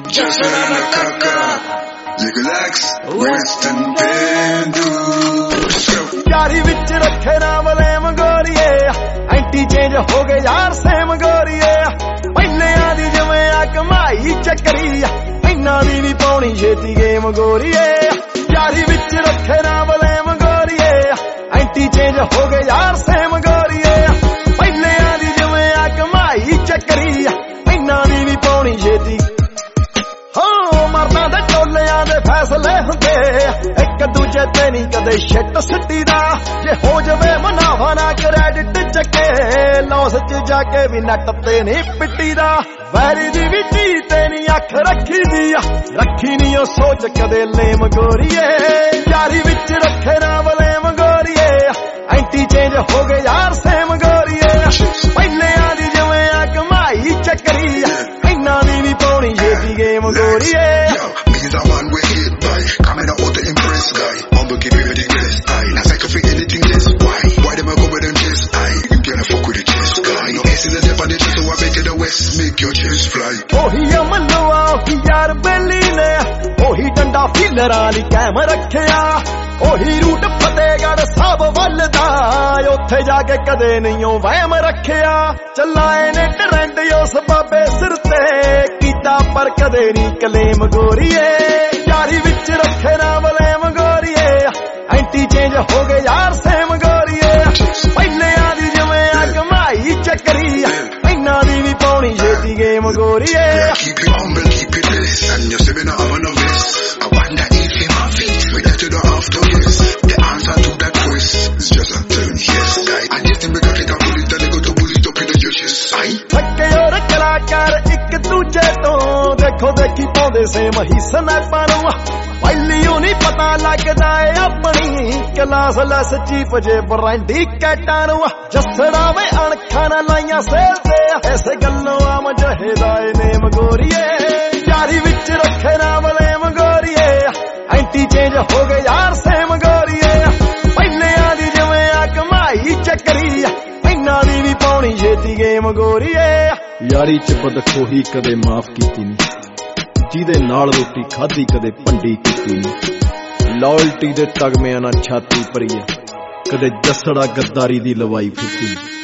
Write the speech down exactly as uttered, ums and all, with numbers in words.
Jason and Kaka, Lex, Western Pendu. यारी विच रखे ना बलेम गोरीए एंटी चेंज हो गए यार सेम गोरीए पहले आदि जिवें आ कमाई चक्करी इन्ना दी भी पाउणी छेती गेम गोरीए यारी विच रखे ना बलेम गोरीए एंटी चेंज हो गए यार सेम गोरीए पहले आदि जिवें आ कमाई चक्करी इन्ना दी भी पाउणी छेती मरना दे टोलियां दे फैसले हुंदे एक दूजे ते नहीं कदे शिट सिट्टी दा जे हो जावे मुनाफा ना क्रेडिट चके लॉस च जाके भी नट ते नहीं पिट्टी दा वैरी दी भी धी ते नहीं अख रखी दी रखी नहीं ओ सोच कदे लेम गोरीए यारी विच रखे ना बलेम गोरीए एंटी चेंज हो गए यार सेम गोरीए पहले आदि जिवें आ कमाई चक्करी इन्ना दी भी पाउणी छेती गेम गोरीए Millions of man we hate by coming out to impress guy. Humble keep you the best eye. Not like for anything less. Why? Why them a go with them chest eye? You can't fuck with the chest guy. No ace is a step on the chest, so I make it the west. Make your chest fly. Oh he a manoa, he yaar belly ne. Oh he danda feeler ali kaim rakhiya. Oh he root Fatehgarh Sahab wal da. Uthe ja ke kade nahi o waham rakhiya. Chalaye ne trend us babe sir te. Kita par kade nahi claim गोरीए यारी विच रखे ना बलेम गोरीए anti change हो गए यार same गोरीए पहले आदि जिवें आ कमाई चक्करी इन्ना दी भी पाउणी छेती गेम गोरीए Keep it humble, keep it less. And you say me no have no vest. I wonder if him have it. We that you don't have to guess. The answer to that quest is just a turn yes guy. And yes them make a take a bullet and they go to bullet up in your chest. Aye. थके और कलाकार एक दूजे तो देखो देखी पाउंदे same ही स्नैपां नूं पहिलियों नहीं पता लगदा ए अपनी क्लास लैस चीफ जे ब्रांडी कैटां नूं जसड़ा वे अणखां ना लाइयां सेल ते इस गल्लों आम जहेदा ए नेम गोरीए यारी विच रखे ना बलेम गोरीए एंटी चेंज हो गए यार सेम गोरीए पहले आदि जिवें आ कमाई चक्करी इन्ना दी भी पाउणी छेती गेम गोरीए यारी च बदखोही कदे माफ कीती नहीं ਜਿਹਦੇ ਨਾਲ ਰੋਟੀ ਖਾਧੀ ਕਦੇ ਭੰਡੀ ਕੀਤੀ ਨਹੀਂ ਲਾਇਲਟੀ ਦੇ ਤਗਮਿਆਂ ਨਾਲ ਛਾਤੀ ਭਰੀ ਕਦੇ ਜੱਸੜਾ ਗੱਦਾਰੀ ਦੀ ਲਵਾਈ ਫਿੱਟੀ